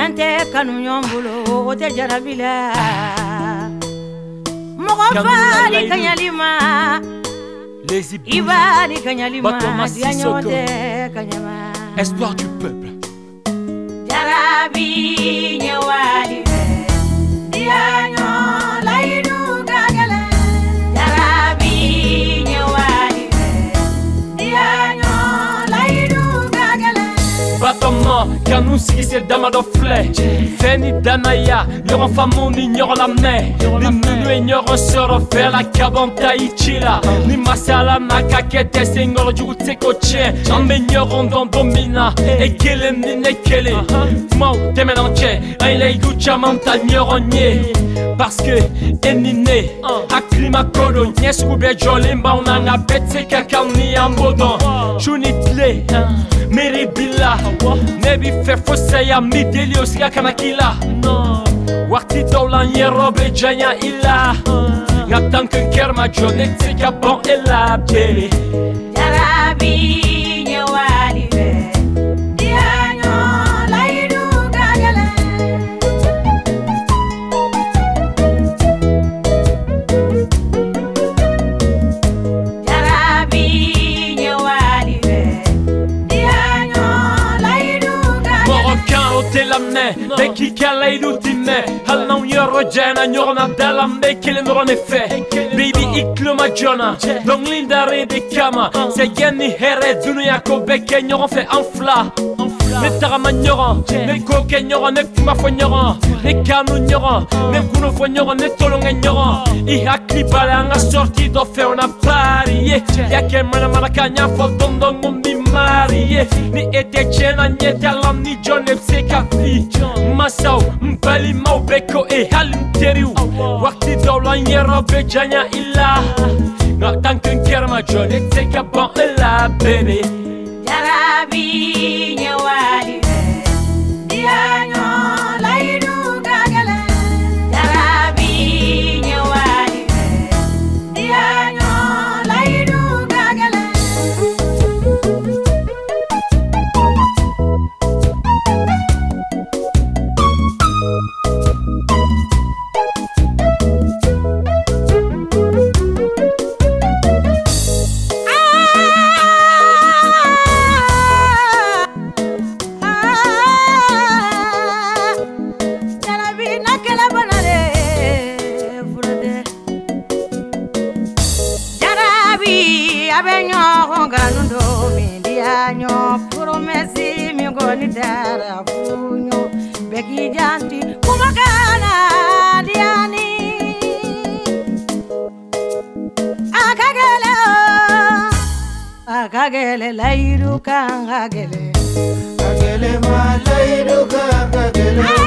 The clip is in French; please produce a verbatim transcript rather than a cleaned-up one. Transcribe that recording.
Fente kanu nyombulo ote jarabila Mogofali kanyalima Ibali kanyalima Dianyote kanyama Espoir du peuple Jarabi nyewali Dianyo laidu gagale Jarabi nyewali Dianyo laidu gagale Battement, car nous si c'est dama do flé Feni danaya, y'aura famo ni y'aura la mer Ni minu et y'aura sera faire la cabanta ichila Ni masala naka kete seigneur du goûte coché Jambe y'aura dans domina Et kele ni ne kele Mau te mélange, un lay gucha manta y'aura nye Parce que enine Aklima kodo Nyes kube jolimba Unanga betse kakao ni ambodon Chunitle Meribila Nebi fe fose ya mideli Osika kanakila Wakti dolan yerobe janya ila Ngatan ke kerma jone Tika bon ela bere Jarabi nyewali ve Dianyo laidu gagale Jarabi nyewali ve Dianyo laidu gagale Marocain ote lamne Beki kalaidu time Hal non yoro jena Nyorna dalambe Kele norone fe Baby ikluma jona Dong linda rede kama Se geni here Dunuya ko beke Nyoron fe enfla Ne tarama nyoron Ne koke nyoron Ne fuma fo nyoron Ne kanu nyoron Ne kuno fo nyoron Ne tolonga nyoron I hakli bale anga sorti do fe ona pariye Yake mana mana kanya fo dondon ngombi mariye Ni ete chena nyete alam ni John Epse kafi Masao mbali mau beko e halim teriu Wakti dolan yero bejanya illa Ngatan kun kerma John Epse kabon illa bebe Jarabi nyewali ve Dianyo laidu gagale Jarabi nyewali ve Dianyo laidu gagale Abenyo honganundo mindianyo promesi mingoni dara funyo beki janti kumakana diani akagele akagele lairu kangagele Agele ma lairu kangagele